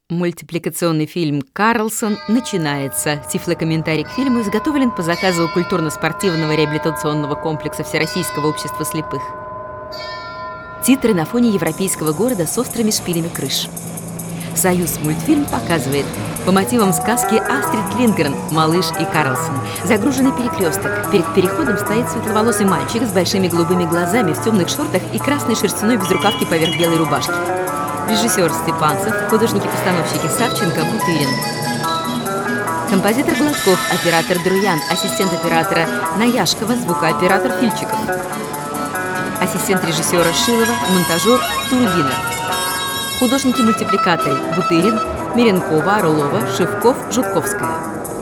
Мультипликационный фильм «Карлсон» начинается. Тифлокомментарий к фильму изготовлен по заказу культурно-спортивного реабилитационного комплекса Всероссийского общества слепых. Титры на фоне европейского города с острыми шпилями крыш. «Союз мультфильм» показывает по мотивам сказки Астрид Линдгрен «Малыш и Карлсон». Загруженный перекресток. Перед переходом стоит светловолосый мальчик с большими голубыми глазами в темных шортах и красной шерстяной безрукавке поверх белой рубашки. Режиссер Степанцев, художники-постановщики Савченко, Бутырин. Композитор Гладков, оператор Друян, ассистент оператора Наяшкова, звукооператор Фильчиков. Ассистент режиссера Шилова, монтажер Турбина. Художники-мультипликаторы Бутырин, Меренкова, Орлова, Шевков, Жутковская.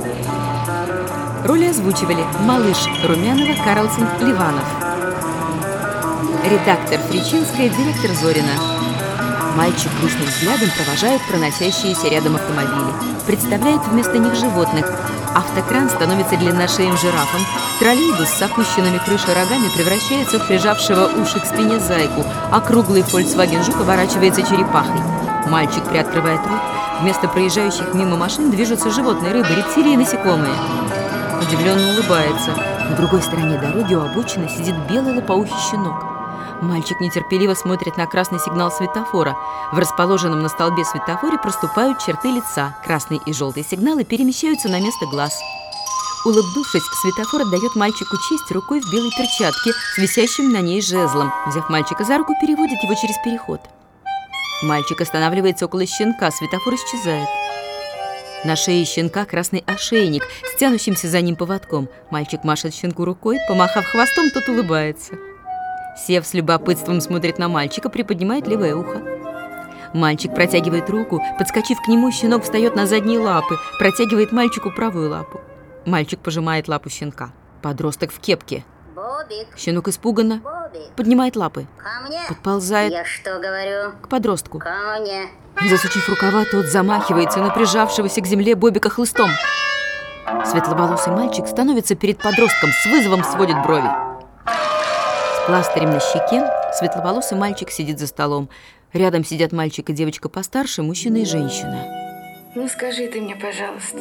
Роли озвучивали Малыш Румянова, Карлсон, Ливанов. Редактор Фричинская, директор Зорина. Мальчик грустным взглядом провожает проносящиеся рядом автомобили. Представляет вместо них животных. Автокран становится длинношеем жирафом. Троллейбус с опущенными крышей рогами превращается в прижавшего уши к спине зайку, а круглый Volkswagen Жук оборачивается черепахой. Мальчик приоткрывает рот. Вместо проезжающих мимо машин движутся животные, рыбы, рептилии и насекомые. Удивленно улыбается. На другой стороне дороги у обочины сидит белый лопоухий щенок. Мальчик нетерпеливо смотрит на красный сигнал светофора. В расположенном на столбе светофоре проступают черты лица. Красный и желтый сигналы перемещаются на место глаз. Улыбнувшись, светофор отдает мальчику честь рукой в белой перчатке с висящим на ней жезлом. Взяв мальчика за руку, переводит его через переход. Мальчик останавливается около щенка, светофор исчезает. На шее щенка красный ошейник с тянущимся за ним поводком. Мальчик машет щенку рукой, помахав хвостом, тот улыбается. Сев с любопытством смотрит на мальчика, приподнимает левое ухо. Мальчик протягивает руку, подскочив к нему, щенок встает на задние лапы, протягивает мальчику правую лапу. Мальчик пожимает лапу щенка. Подросток в кепке. Бобик. Щенок испуганно Бобик. поднимает лапы. Ко мне. Подползает Я что говорю? к подростку. Ко мне. Засучив рукава, тот замахивается на прижавшегося к земле Бобика хлыстом. Светловолосый мальчик становится перед подростком, с вызовом сводит брови. С пластырем на щеке светловолосый мальчик сидит за столом. Рядом сидят мальчик и девочка постарше, мужчина и женщина. Ну скажи ты мне, пожалуйста,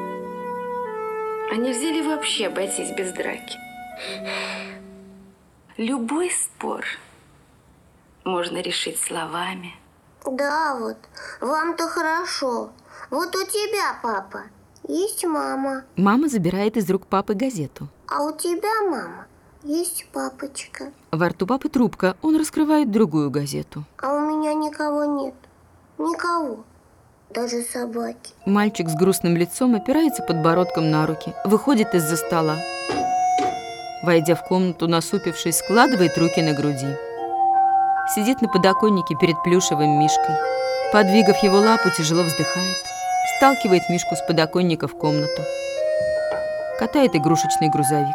а нельзя ли вообще обойтись без драки? Любой спор можно решить словами. Да, вот, вам-то хорошо. Вот у тебя, папа, есть мама. Мама забирает из рук папы газету. А у тебя, мама, есть папочка. Во рту папы трубка, он раскрывает другую газету. А у меня никого нет. Никого. Даже собаки. Мальчик с грустным лицом опирается подбородком на руки, выходит из-за стола. Войдя в комнату, насупившись, складывает руки на груди. Сидит на подоконнике перед плюшевым мишкой. Подвигав его лапу, тяжело вздыхает. Сталкивает мишку с подоконника в комнату. Катает игрушечный грузовик.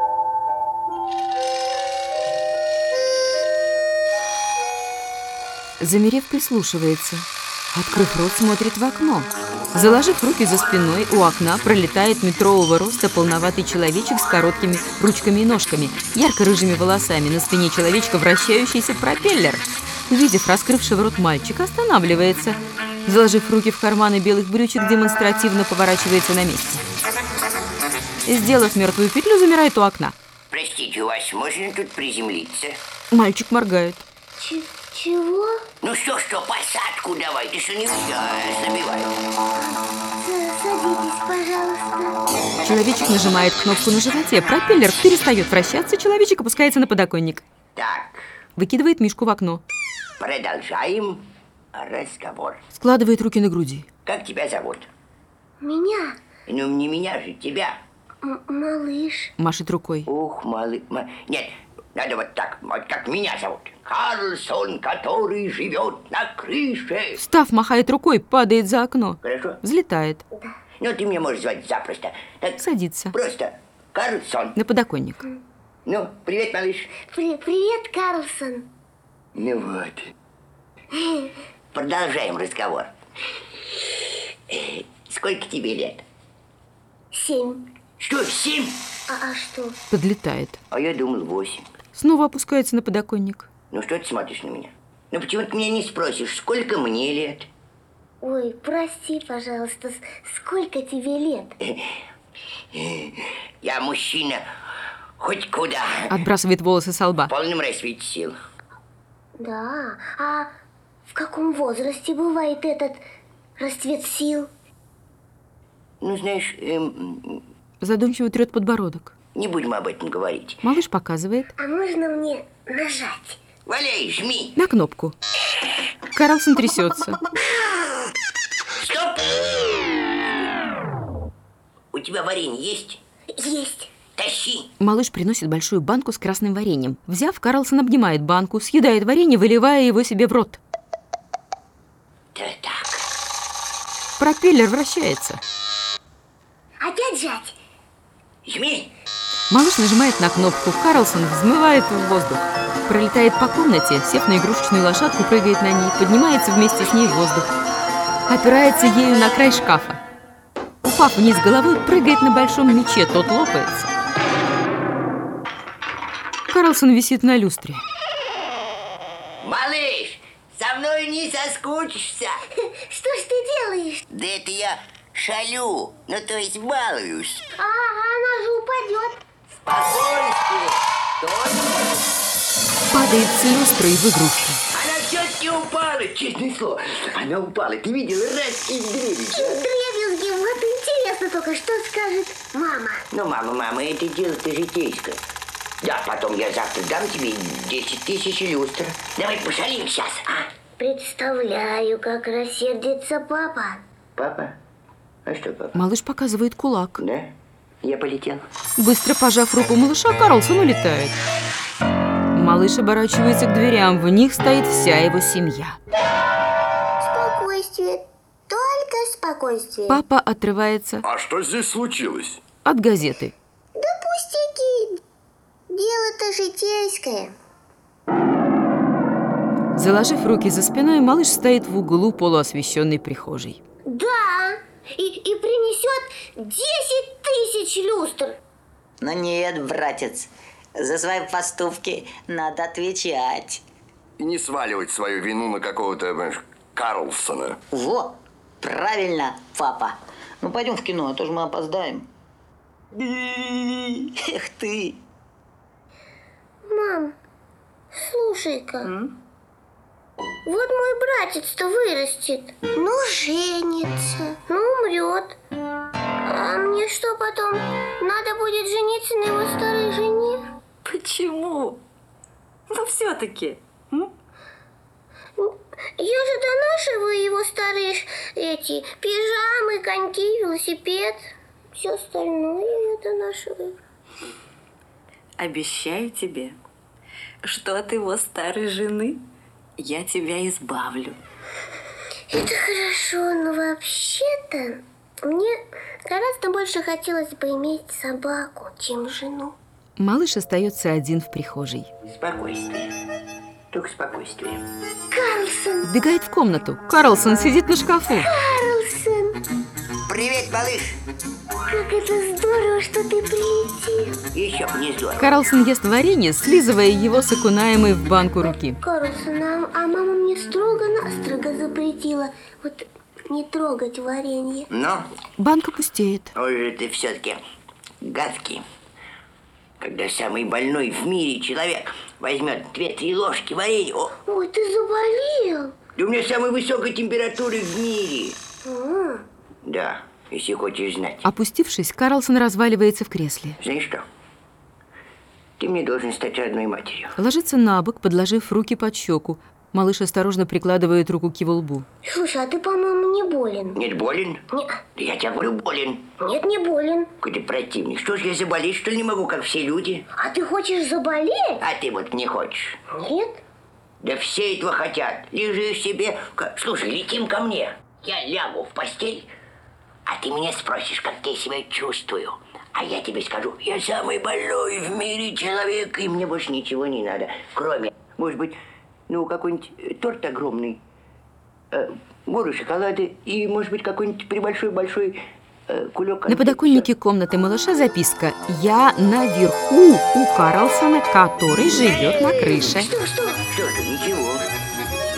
Замерев, прислушивается. Открыв рот, смотрит в окно. Заложив руки за спиной, у окна пролетает метрового роста полноватый человечек с короткими ручками и ножками, ярко-рыжими волосами, на спине человечка вращающийся пропеллер. Увидев раскрывшего рот мальчика, останавливается. Заложив руки в карманы белых брючек, демонстративно поворачивается на месте. Сделав мертвую петлю, замирает у окна. Простите, у вас можно тут приземлиться? Мальчик моргает. Чего? Ну что, посадку давай, ты что не забивай. Садитесь, пожалуйста. Человечек нажимает кнопку на животе, пропеллер перестает вращаться, человечек опускается на подоконник. Так, Выкидывает мишку в окно. продолжаем разговор. Складывает руки на груди. Как тебя зовут? Меня? Ну, не меня же, тебя. Малыш. Машет рукой. Ух, Нет, надо вот так, вот как меня зовут. Карлсон, который живет на крыше. Встав, махает рукой, падает за окно. Хорошо? Взлетает. Ну, ты меня можешь звать запросто. Так, Садится. просто Карлсон. На подоконник. Ну, привет, малыш. Привет, Карлсон. Ну вот. Продолжаем разговор. Сколько тебе лет? 7. Что, 7? А что? Подлетает. А я думал 8. Снова опускается на подоконник. Ну что ты смотришь на меня? Ну почему ты меня не спросишь, сколько мне лет? Ой, прости, пожалуйста, сколько тебе лет? Я мужчина хоть куда. Отбрасывает волосы со лба. В полном расцвете сил. Да, а в каком возрасте бывает этот расцвет сил? Ну, знаешь, Задумчиво трет подбородок. не будем об этом говорить. Малыш показывает А можно мне нажать? Валяй, жми. на кнопку. Карлсон трясется. Стоп! У тебя варенье есть? Есть. Тащи. Малыш приносит большую банку с красным вареньем. Взяв, Карлсон обнимает банку, съедает варенье, выливая его себе в рот. Да так. Пропеллер вращается. Опять жать? Жми. Малыш нажимает на кнопку. Карлсон взмывает в воздух. Пролетает по комнате, сев на игрушечную лошадку, прыгает на ней, поднимается вместе с ней в воздух. Опирается ею на край шкафа. Упав вниз головой, прыгает на большом мяче, тот лопается. Карлсон висит на люстре. Малыш, со мной не соскучишься. Что ж ты делаешь? Да это я шалю, ну то есть балуюсь. А, она же упадет. Спокойствие. Падает с люстры и в игрушку. Она все-таки упала, честное слово. Она упала, ты видела, раз и вдребезги. Дребезги, вот интересно только, что скажет мама. Ну, мама, это дело-то житейское. Да, потом я завтра дам тебе 10 тысяч люстр. Давай пошалим сейчас, а? Представляю, как рассердится папа. Папа? А что, папа? Малыш показывает кулак. Да? Я полетел. Быстро пожав руку малыша, Карлсон улетает. Малыш оборачивается к дверям. В них стоит вся его семья. Спокойствие, только спокойствие. Папа отрывается А что здесь случилось? от газеты. Да пустяки, дело-то житейское. Заложив руки за спиной, малыш стоит в углу полуосвещенной прихожей. Да, и принесет 10 тысяч люстр. Но нет, братец, за свои поступки надо отвечать. И не сваливать свою вину на какого-то, понимаешь, Карлсона. Во, правильно, папа. Ну, пойдем в кино, а то же мы опоздаем. Эх ты. Мам, слушай-ка. Вот мой братец-то вырастет. Ну, женится. Ну, умрет. А мне что потом? Надо будет жениться на его старой жене? Почему? Ну, все-таки. Я же донашиваю его старые эти пижамы, коньки, велосипед. Все остальное я донашиваю. Обещаю тебе, что от его старой жены я тебя избавлю. Это хорошо, но вообще-то мне гораздо больше хотелось бы иметь собаку, чем жену. Малыш остается один в прихожей. Спокойствие. Только спокойствие. Карлсон, Вбегает в комнату. Карлсон сидит на шкафу. Карлсон, Привет, малыш. как это здорово, что ты прилетел. Еще б не здорово. Карлсон ест варенье, слизывая его с окунаемой в банку руки. Карлсон, а мама мне строго-настрого запретила вот не трогать варенье. Но Банка пустеет. ой же ты все-таки гадкий. Когда самый больной в мире человек возьмет 2-3 ложки варенья. О, Ой, ты заболел. да у меня самая высокая температура в мире. А, Да, если хочешь знать. Опустившись, Карлсон разваливается в кресле. Знаешь что? Ты мне должен стать родной матерью. Ложится на бок, подложив руки под щеку. Малыш осторожно прикладывает руку к его лбу. Слушай, а ты, по-моему, не болен. Нет, болен? Не, Да я тебе говорю, болен. нет, не болен. Какой ты противник. Что ж, я заболеть, что ли, не могу, как все люди? А ты хочешь заболеть? А ты вот не хочешь. Нет. Да все этого хотят. Лежишь себе. Слушай, летим ко мне. Я лягу в постель, а ты меня спросишь, как я себя чувствую. А я тебе скажу, я самый больной в мире человек, и мне больше ничего не надо. Кроме, может быть, ну, какой-нибудь торт огромный, гору шоколада и, может быть, какой-нибудь прибольшой-большой кулек. На подоконнике комнаты малыша записка: «Я наверху у Карлсона, который живет на крыше». Что? Что-то, ничего.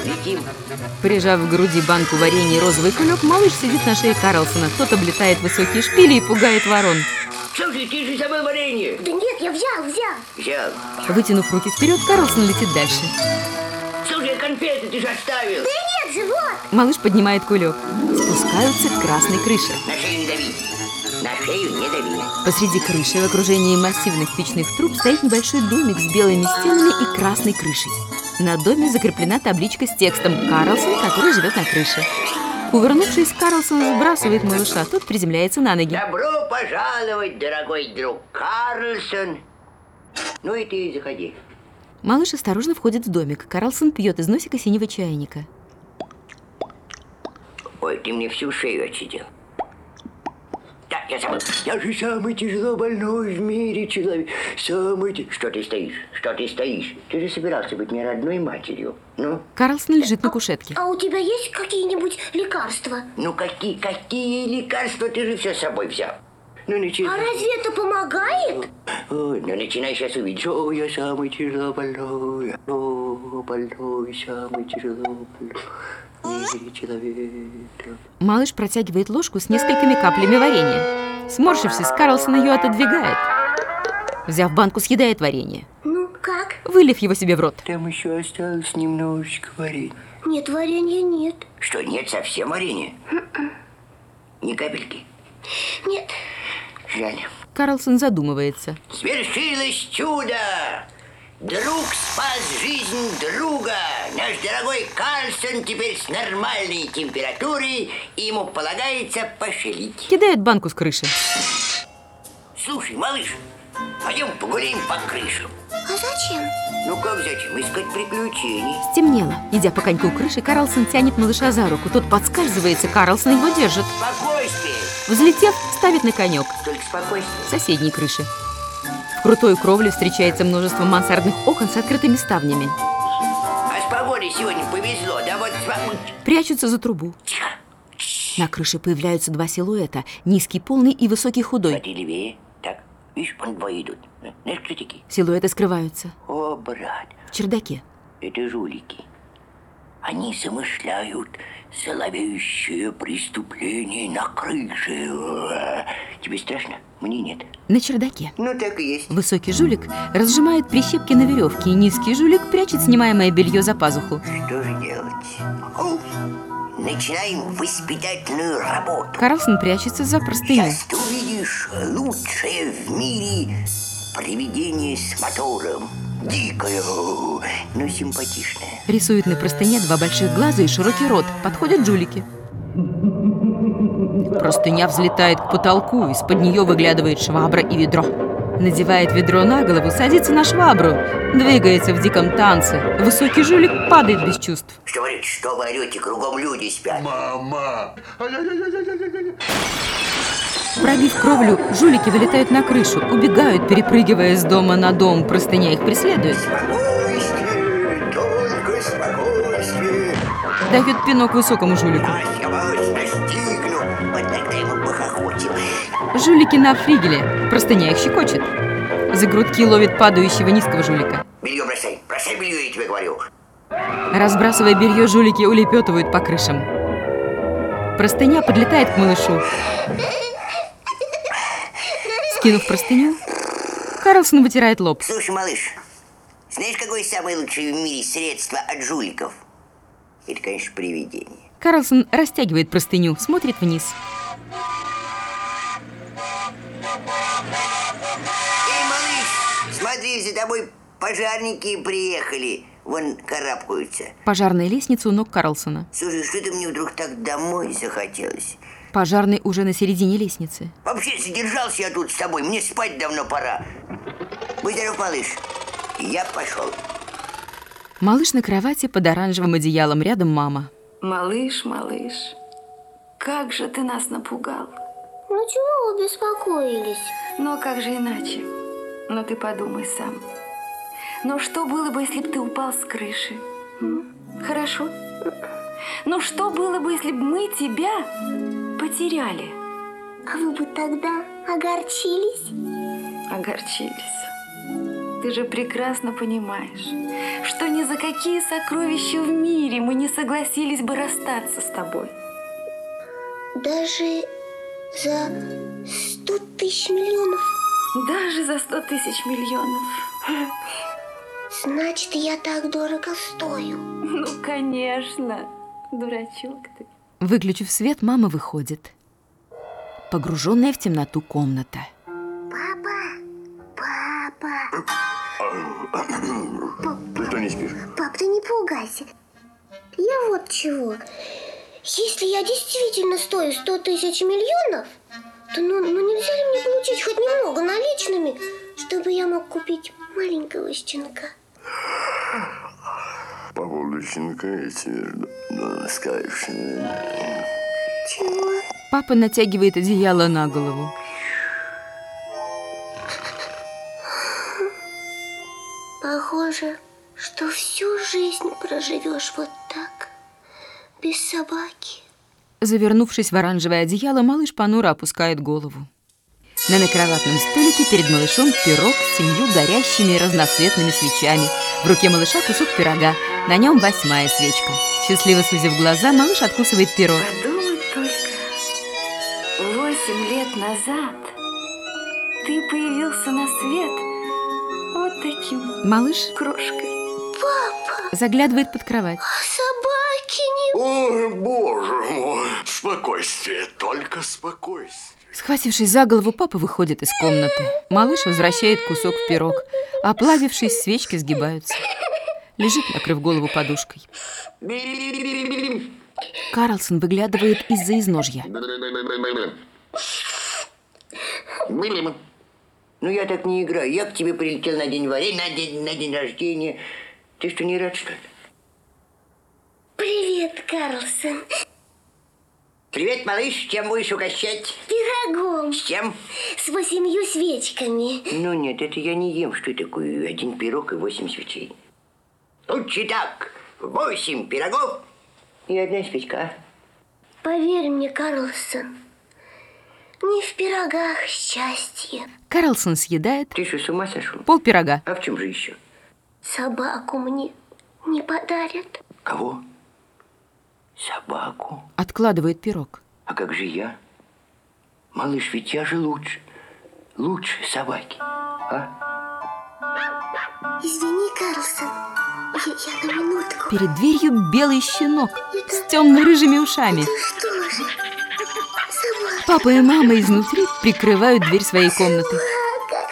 Летим. Прижав к груди банку варенья и розовый кулек, малыш сидит на шее Карлсона. Тот облетает высокие шпили и пугает ворон. Слушай, ты же забыл варенье. Да нет, я взял. Взял. Вытянув руки вперед, Карлсон летит дальше. Слушай, конфеты ты же оставил. Да нет же, вот. Малыш поднимает кулек. Спускаются к красной крыше. На шею не дави. На шею не дави. Посреди крыши в окружении массивных печных труб стоит небольшой домик с белыми стенами и красной крышей. На доме закреплена табличка с текстом «Карлсон, который живет на крыше». Кувырнувшись, Карлсон сбрасывает малыша, тот приземляется на ноги. Добро пожаловать, дорогой друг Карлсон. Ну и ты заходи. Малыш осторожно входит в домик. Карлсон пьет из носика синего чайника. Ой, ты мне всю шею отсидел. Так, я забыл. Я же самый тяжело больной в мире человек. Что ты стоишь? Что ты стоишь? Ты же собирался быть мне родной матерью. Ну? Карлсон лежит на кушетке. А у тебя есть какие-нибудь лекарства? Ну какие лекарства? Ты же все с собой взял. Ну, начинай. А разве это помогает? Ой, ну начинай, сейчас увидишь. О, я самый тяжело больной. О, больной, самый тяжело больной. В мире человек. Малыш протягивает ложку с несколькими каплями варенья. Сморщившись, Карлсон ее отодвигает. Взяв банку, съедает варенье. Ну, как? Вылив его себе в рот. Там еще осталось немножечко варенья. Нет, варенья нет. Что, нет совсем варенья? Ни капельки? Нет. Жаль. Карлсон задумывается. Свершилось чудо! Друг спас жизнь друга. Наш дорогой Карлсон теперь с нормальной температурой, и ему полагается пошалить. Кидает банку с крыши. Слушай, малыш, пойдем погуляем по крышам. А зачем? Ну как зачем? Искать приключений. Стемнело. Идя по коньку крыши, Карлсон тянет малыша за руку. Тот подскальзывается, Карлсон его держит. Спокойствие. Взлетев, ставит на конек. Только спокойствие. С соседней крыши. В крутой кровле встречается множество мансардных окон с открытыми ставнями. А с погодой сегодня повезло, да вот... Прячутся за трубу. Тихо. На крыше появляются два силуэта. Низкий полный и высокий худой. Смотри левее. Так, видишь, вон двое идут. Знаешь, кто такие? Силуэты скрываются. О, брат, В чердаке. это жулики. Они замышляют зловещее преступление на крыше. Тебе страшно? Мне нет. На чердаке. Ну, так и есть. Высокий жулик разжимает прищепки на веревке, и низкий жулик прячет снимаемое белье за пазуху. Что же делать? Начинаем воспитательную работу. Карлсон прячется за простыней. Сейчас ты увидишь лучшее в мире привидение с мотором. Дикое, но симпатичное. Рисует на простыне два больших глаза и широкий рот. Подходят жулики. Простыня взлетает к потолку, из-под нее выглядывает швабра и ведро. Надевает ведро на голову, садится на швабру, двигается в диком танце. Высокий жулик падает без чувств. Что говорит, что вы орете, кругом люди спят. Мама! Пробив кровлю, жулики вылетают на крышу, убегают, перепрыгивая с дома на дом. Простыня их преследует. Спокойствие, только спокойствие. Дает пинок высокому жулику. Я вас настигну. Вот тогда ему похохочем. Жулики на флигеле. Простыня их щекочет. За грудки ловит падающего низкого жулика. Белье бросай. Бросай белье, я тебе говорю. Разбрасывая белье, жулики улепетывают по крышам. Простыня подлетает к малышу. Скинув простыню, Карлсон вытирает лоб. Слушай, малыш, знаешь, какое самое лучшее в мире средство от жуликов? Это, конечно, привидение. Карлсон растягивает простыню, смотрит вниз. Эй, малыш, смотри, за тобой пожарники приехали. Вон карабкаются. Пожарная лестница у ног Карлсона. Слушай, что-то мне вдруг так домой захотелось. Пожарный уже на середине лестницы. Вообще, задержался я тут с тобой. Мне спать давно пора. Будь здоров, малыш. Я пошел. Малыш на кровати под оранжевым одеялом, рядом мама. Малыш, малыш, как же ты нас напугал. Ну чего вы беспокоились? Но как же иначе? Но ты подумай сам. Но что было бы, если бы ты упал с крыши? Хорошо? Но что было бы, если бы мы тебя потеряли? А вы бы тогда огорчились? Огорчились. Ты же прекрасно понимаешь, что ни за какие сокровища в мире мы не согласились бы расстаться с тобой. Даже за 100 тысяч миллионов? Даже за 100 тысяч миллионов. Значит, я так дорого стою. Ну, конечно, дурачок ты. Выключив свет, мама выходит. Погруженная в темноту комната. Папа, Ты что, не спишь? пап, ты не пугайся. Я вот чего. Если я действительно стою 100 тысяч миллионов, то ну нельзя ли мне получить хоть немного наличными, чтобы я мог купить маленького щенка? По поводу щенка я тебе скажу. Чего? Папа натягивает одеяло на голову. Похоже, что всю жизнь проживешь вот так, без собаки. Завернувшись в оранжевое одеяло, малыш понуро опускает голову. На накроватном столике перед малышом пирог с 7 горящими разноцветными свечами. В руке малыша кусок пирога, на нем 8-я свечка. Счастливо сузив глаза, малыш откусывает пирог. Подумать только. 8 лет назад ты появился на свет вот таким Малыш крошкой. заглядывает под кровать. Собаки не... Ой, боже мой. Спокойствие, только спокойствие. Схватившись за голову, папа выходит из комнаты. Малыш возвращает кусок в пирог. Оплавившись, свечки сгибаются. Лежит, накрыв голову подушкой. Карлсон выглядывает из-за изножья. Ну, я так не играю. Я к тебе прилетел на день варенья, на день рождения. Ты что, не рад, что ли? Привет, Карлсон. Привет, малыш. Чем будешь угощать? Пирогом С чем? с 8 свечками. Ну, нет, это я не ем. Что такое 1 пирог и 8 свечей? Лучше так. 8 пирогов и 1 свечка. А? Поверь мне, Карлсон, не в пирогах счастье. Карлсон съедает Ты что, с ума сошел? полпирога. А в чем же еще? Собаку мне не подарят. Кого? Собаку. Откладывает пирог. А как же я? Малыш, ведь я же лучше. Лучше собаки. А? Извини, Карлсон, я на минутку. Перед дверью белый щенок с темно-рыжими ушами. Что же? Собака. Папа и мама изнутри прикрывают дверь своей комнаты. Собака.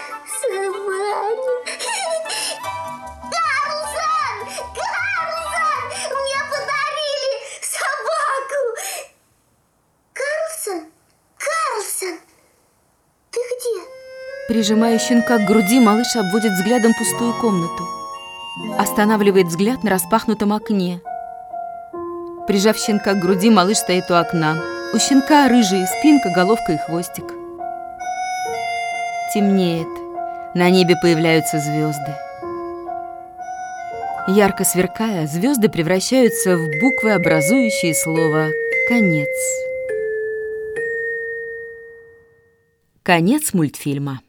Карлсон! Карлсон! Мне подарили собаку! Карлсон? Карлсон! Ты где? Прижимая щенка к груди, малыш обводит взглядом пустую комнату. Останавливает взгляд на распахнутом окне. Прижав щенка к груди, малыш стоит у окна. У щенка рыжие спинка, головка и хвостик. Темнеет. На небе появляются звезды. Ярко сверкая, звезды превращаются в буквы, образующие слово «конец». Конец мультфильма.